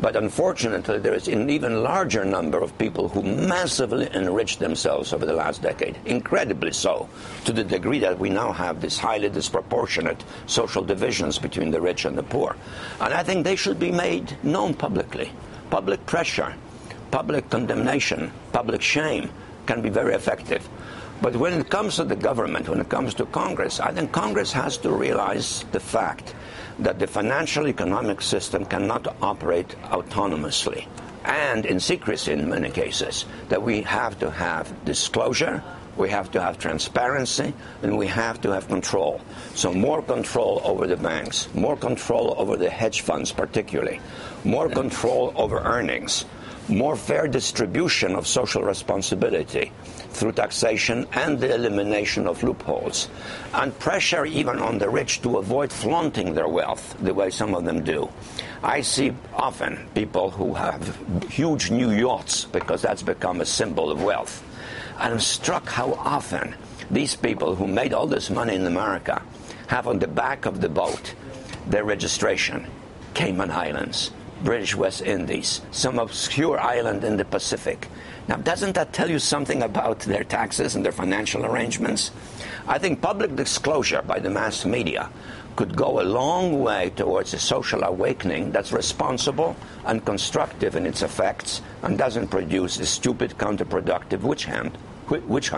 But unfortunately, there is an even larger number of people who massively enriched themselves over the last decade, incredibly so, to the degree that we now have these highly disproportionate social divisions between the rich and the poor. And I think they should be made known publicly. Public pressure, public condemnation, public shame can be very effective. But when it comes to the government, when it comes to Congress, I think Congress has to realize the fact that the financial economic system cannot operate autonomously and in secrecy in many cases, that we have to have disclosure, we have to have transparency, and we have to have control. So more control over the banks, more control over the hedge funds particularly, more control over earnings, more fair distribution of social responsibility through taxation and the elimination of loopholes, and pressure even on the rich to avoid flaunting their wealth the way some of them do. I see often people who have huge new yachts because that's become a symbol of wealth. And I'm struck how often these people who made all this money in America have on the back of the boat their registration, Cayman Islands, British West Indies, some obscure island in the Pacific. Now, doesn't that tell you something about their taxes and their financial arrangements? I think public disclosure by the mass media could go a long way towards a social awakening that's responsible and constructive in its effects and doesn't produce a stupid, counterproductive witch hunt